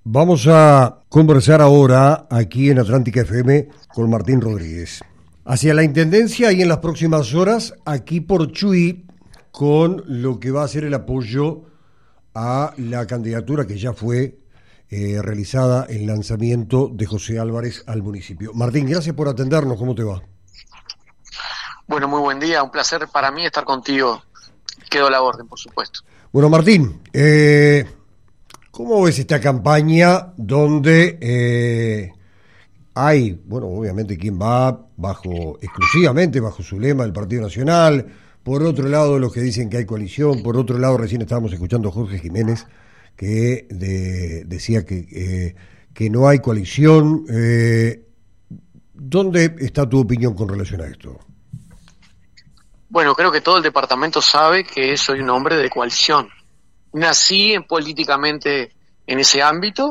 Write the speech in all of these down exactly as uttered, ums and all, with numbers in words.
Vamos a conversar ahora aquí en Atlántica F M con Martín Rodríguez. Hacia la Intendencia y en las próximas horas, aquí por Chuy, con lo que va a ser el apoyo a la candidatura que ya fue eh, realizada, el lanzamiento de José Álvarez al municipio. Martín, gracias por atendernos, ¿cómo te va? Bueno, muy buen día, un placer para mí estar contigo. Quedo a la orden, por supuesto. Bueno, Martín, eh, ¿cómo ves esta campaña donde eh, hay, bueno, obviamente quien va bajo, exclusivamente bajo su lema del Partido Nacional, por otro lado los que dicen que hay coalición, por otro lado recién estábamos escuchando a Jorge Jiménez que de, decía que, eh, que no hay coalición. Eh, ¿Dónde está tu opinión con relación a esto? Bueno, creo que todo el departamento sabe que soy un hombre de coalición. Nací en, políticamente en ese ámbito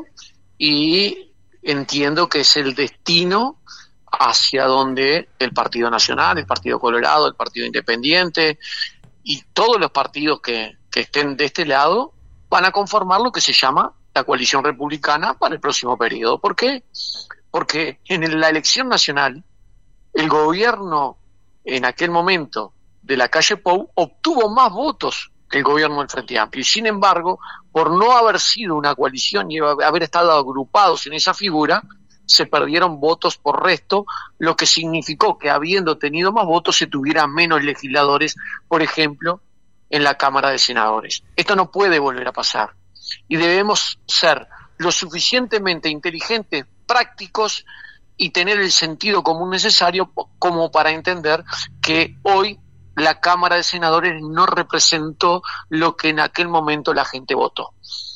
y entiendo que es el destino hacia donde el Partido Nacional, el Partido Colorado, el Partido Independiente y todos los partidos que, que estén de este lado van a conformar lo que se llama la coalición republicana para el próximo periodo. ¿Por qué? Porque en la elección nacional el gobierno en aquel momento de la calle Pou obtuvo más votos que el gobierno del Frente Amplio. Y sin embargo, por no haber sido una coalición y haber estado agrupados en esa figura, se perdieron votos por resto, lo que significó que habiendo tenido más votos se tuvieran menos legisladores, por ejemplo, en la Cámara de Senadores. Esto no puede volver a pasar. Y debemos ser lo suficientemente inteligentes, prácticos y tener el sentido común necesario como para entender que hoy la Cámara de Senadores no representó lo que en aquel momento la gente votó.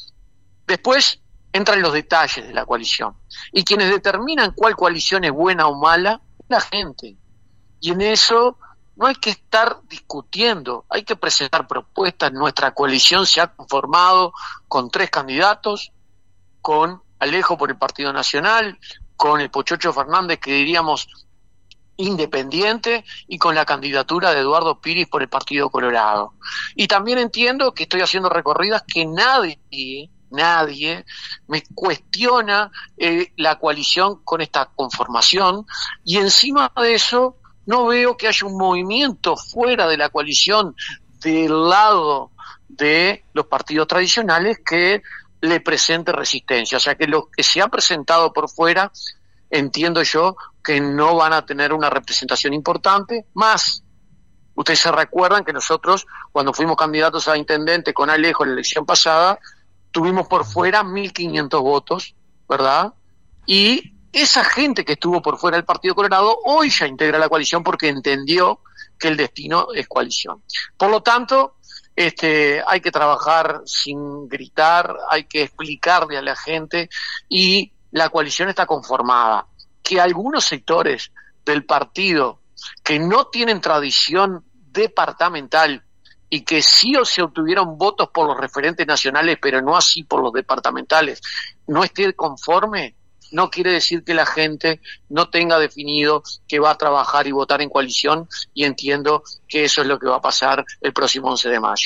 Después entran los detalles de la coalición. Y quienes determinan cuál coalición es buena o mala, es la gente. Y en eso no hay que estar discutiendo, hay que presentar propuestas. Nuestra coalición se ha conformado con tres candidatos, con Alejo por el Partido Nacional, con el Pochocho Fernández, que diríamos independiente, y con la candidatura de Eduardo Piris por el Partido Colorado. Y también entiendo que estoy haciendo recorridas que nadie, nadie me cuestiona eh, la coalición con esta conformación, y encima de eso no veo que haya un movimiento fuera de la coalición del lado de los partidos tradicionales que le presente resistencia. O sea que lo que se ha presentado por fuera, entiendo yo que no van a tener una representación importante. Más, ustedes se recuerdan que nosotros, cuando fuimos candidatos a intendente con Alejo en la elección pasada, tuvimos por fuera mil quinientos votos, ¿verdad? Y esa gente que estuvo por fuera del Partido Colorado hoy ya integra la coalición porque entendió que el destino es coalición. Por lo tanto, este, hay que trabajar sin gritar, hay que explicarle a la gente, y la coalición está conformada. Que algunos sectores del partido que no tienen tradición departamental y que sí o se obtuvieron votos por los referentes nacionales, pero no así por los departamentales, no esté conforme, no quiere decir que la gente no tenga definido que va a trabajar y votar en coalición, y entiendo que eso es lo que va a pasar el próximo once de mayo.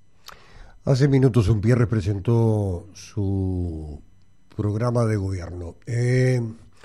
Hace minutos Umpierres presentó su programa de gobierno. Eh,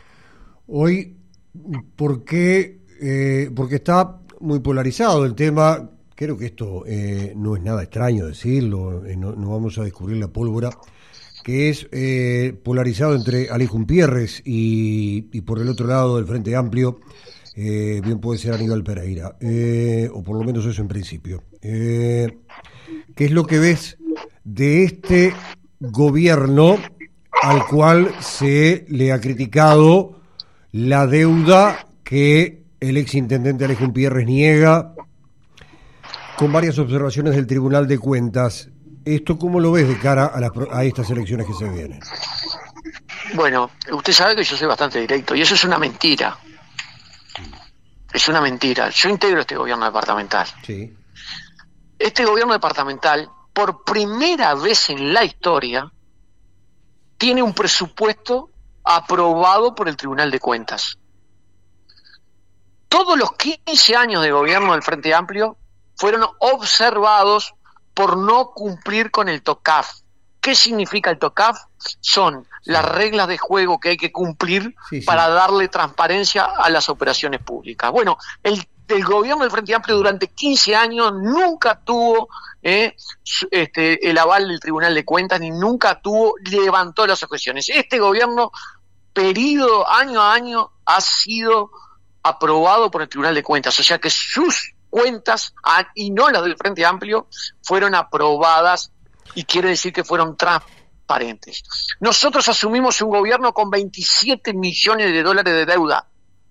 hoy, ¿por qué? Eh, porque está muy polarizado el tema. Creo que esto eh, no es nada extraño decirlo, eh, no, no vamos a descubrir la pólvora, que es eh, polarizado entre Alejo Umpierres y, y por el otro lado del Frente Amplio, eh, bien puede ser Aníbal Pereira, eh, o por lo menos eso en principio. Eh, ¿Qué es lo que ves de este gobierno al cual se le ha criticado la deuda que el exintendente Alejo Umpierres niega, con varias observaciones del Tribunal de Cuentas? ¿Esto cómo lo ves de cara a, las, a estas elecciones que se vienen? Bueno, usted sabe que yo soy bastante directo, y eso es una mentira. Es una mentira. Yo integro este gobierno departamental. Sí. Este gobierno departamental, por primera vez en la historia, tiene un presupuesto aprobado por el Tribunal de Cuentas. Todos los quince años de gobierno del Frente Amplio fueron observados por no cumplir con el TOCAF. ¿Qué significa el TOCAF? Son sí. las reglas de juego que hay que cumplir sí, sí. para darle transparencia a las operaciones públicas. Bueno, el, el gobierno del Frente Amplio durante quince años nunca tuvo eh, este, el aval del Tribunal de Cuentas, ni nunca tuvo, levantó las objeciones. Este gobierno, periodo año a año, ha sido aprobado por el Tribunal de Cuentas, o sea que sus cuentas, y no las del Frente Amplio, fueron aprobadas, y quiere decir que fueron transparentes. Nosotros asumimos un gobierno con veintisiete millones de dólares de deuda.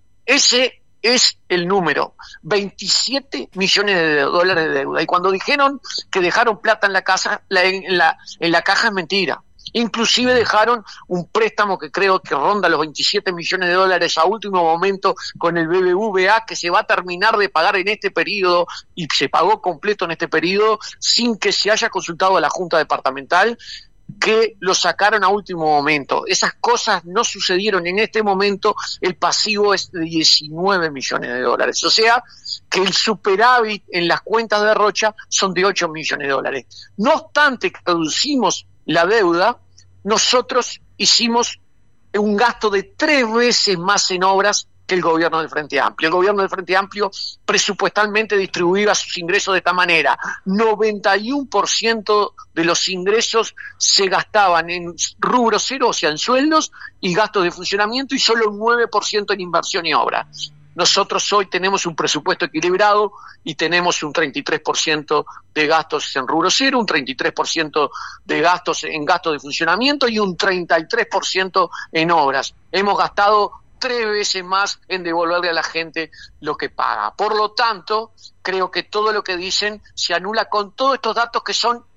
Ese es el número, veintisiete millones de dólares de deuda. Y cuando dijeron que dejaron plata en la casa, la, en, la, en la caja, es mentira. Inclusive dejaron un préstamo que creo que ronda los veintisiete millones de dólares a último momento con el B B V A, que se va a terminar de pagar en este periodo, y se pagó completo en este periodo sin que se haya consultado a la Junta Departamental, que lo sacaron a último momento. Esas cosas no sucedieron en este momento. El pasivo es de diecinueve millones de dólares, o sea que el superávit en las cuentas de Rocha son de ocho millones de dólares. No obstante que reducimos la deuda, nosotros hicimos un gasto de tres veces más en obras que el gobierno del Frente Amplio. El gobierno del Frente Amplio presupuestalmente distribuía sus ingresos de esta manera: noventa y uno por ciento de los ingresos se gastaban en rubro cero, o sea, en sueldos y gastos de funcionamiento, y solo un nueve por ciento en inversión y obra. Nosotros hoy tenemos un presupuesto equilibrado y tenemos un treinta y tres por ciento de gastos en rubro cero, un treinta y tres por ciento de gastos en gastos de funcionamiento y un treinta y tres por ciento en obras. Hemos gastado tres veces más en devolverle a la gente lo que paga. Por lo tanto, creo que todo lo que dicen se anula con todos estos datos que son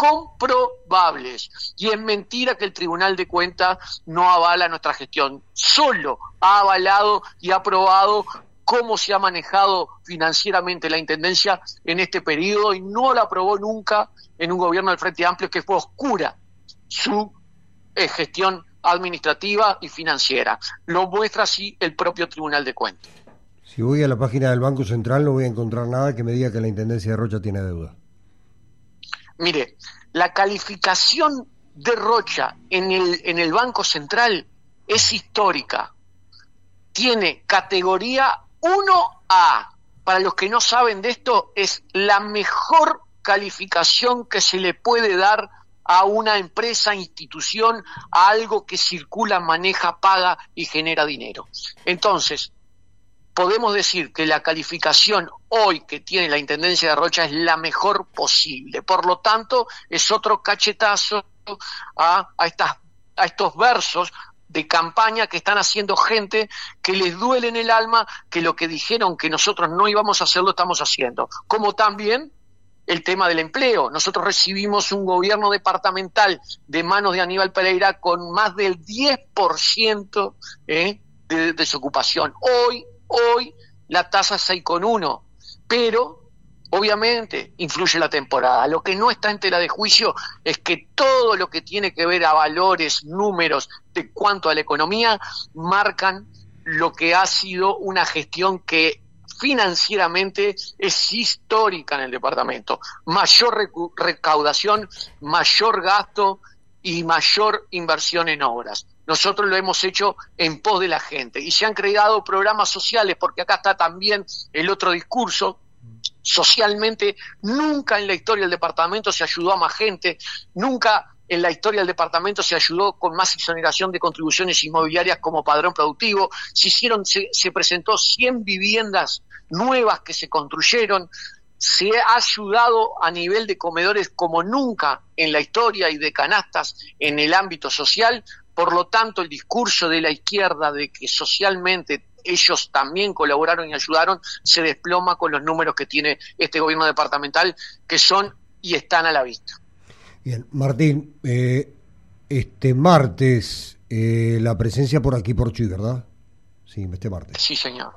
comprobables. Y es mentira que el Tribunal de Cuentas no avala nuestra gestión. Solo ha avalado y ha aprobado cómo se ha manejado financieramente la Intendencia en este periodo, y no la aprobó nunca en un gobierno del Frente Amplio, que fue oscura su eh, gestión administrativa y financiera. Lo muestra así el propio Tribunal de Cuentas. Si voy a la página del Banco Central no voy a encontrar nada que me diga que la Intendencia de Rocha tiene deuda. Mire, la calificación de Rocha en el, en el Banco Central es histórica. Tiene categoría uno A. Para los que no saben de esto, es la mejor calificación que se le puede dar a una empresa, institución, a algo que circula, maneja, paga y genera dinero. Entonces, podemos decir que la calificación hoy que tiene la Intendencia de Rocha es la mejor posible. Por lo tanto, es otro cachetazo a, a, estas, a estos versos de campaña que están haciendo gente que les duele en el alma que lo que dijeron que nosotros no íbamos a hacer lo estamos haciendo. Como también el tema del empleo. Nosotros recibimos un gobierno departamental de manos de Aníbal Pereira con más del diez por ciento eh, de desocupación. Hoy Hoy la tasa es seis coma uno, pero obviamente influye la temporada. Lo que no está en tela de juicio es que todo lo que tiene que ver a valores, números de cuanto a la economía, marcan lo que ha sido una gestión que financieramente es histórica en el departamento. Mayor recu- recaudación, mayor gasto y mayor inversión en obras. Nosotros lo hemos hecho en pos de la gente y se han creado programas sociales, porque acá está también el otro discurso. Socialmente, nunca en la historia del departamento se ayudó a más gente, nunca en la historia del departamento se ayudó con más exoneración de contribuciones inmobiliarias como padrón productivo. Se hicieron, se, se presentó cien viviendas nuevas que se construyeron. Se ha ayudado a nivel de comedores como nunca en la historia y de canastas en el ámbito social. Por lo tanto, el discurso de la izquierda de que socialmente ellos también colaboraron y ayudaron se desploma con los números que tiene este gobierno departamental, que son y están a la vista. Bien, Martín, eh, este martes eh, la presencia por aquí por Chuy, ¿verdad? Sí, este martes. Sí, señor.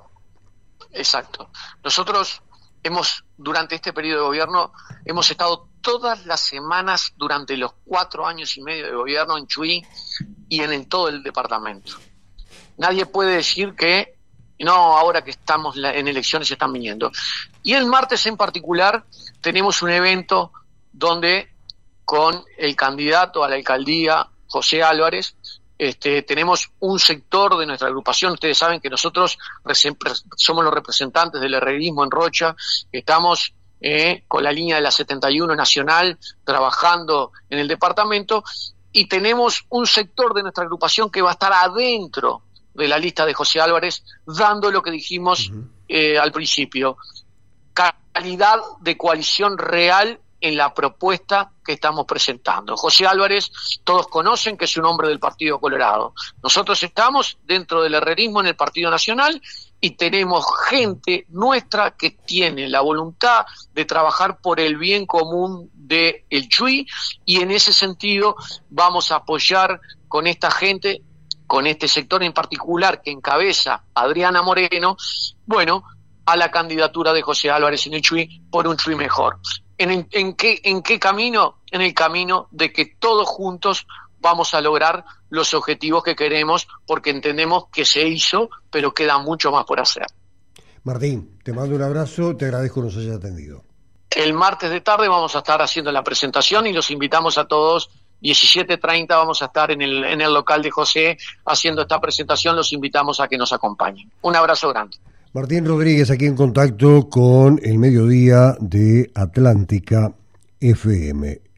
Exacto. Nosotros hemos, durante este periodo de gobierno, hemos estado todas las semanas durante los cuatro años y medio de gobierno en Chuy y en, en todo el departamento. Nadie puede decir que no, ahora que estamos en elecciones se están viniendo. Y el martes en particular tenemos un evento donde con el candidato a la alcaldía, José Álvarez. Este, tenemos un sector de nuestra agrupación, ustedes saben que nosotros somos los representantes del herrerismo en Rocha, estamos eh, con la línea de la setenta y uno nacional trabajando en el departamento, y tenemos un sector de nuestra agrupación que va a estar adentro de la lista de José Álvarez, dando lo que dijimos uh-huh. eh, al principio, calidad de coalición real en la propuesta que estamos presentando. José Álvarez, todos conocen que es un hombre del Partido Colorado. Nosotros estamos dentro del herrerismo en el Partido Nacional y tenemos gente nuestra que tiene la voluntad de trabajar por el bien común del Chuy, y en ese sentido vamos a apoyar con esta gente, con este sector en particular que encabeza Adriana Moreno, bueno, a la candidatura de José Álvarez en el Chuy por un Chuy mejor. ¿En, en, qué, ¿En qué camino? En el camino de que todos juntos vamos a lograr los objetivos que queremos, porque entendemos que se hizo, pero queda mucho más por hacer. Martín, te mando un abrazo, te agradezco que nos hayas atendido. El martes de tarde vamos a estar haciendo la presentación y los invitamos a todos. diecisiete treinta vamos a estar en el, en el local de José haciendo esta presentación, los invitamos a que nos acompañen. Un abrazo grande. Martín Rodríguez, aquí en contacto con el mediodía de Atlántica F M.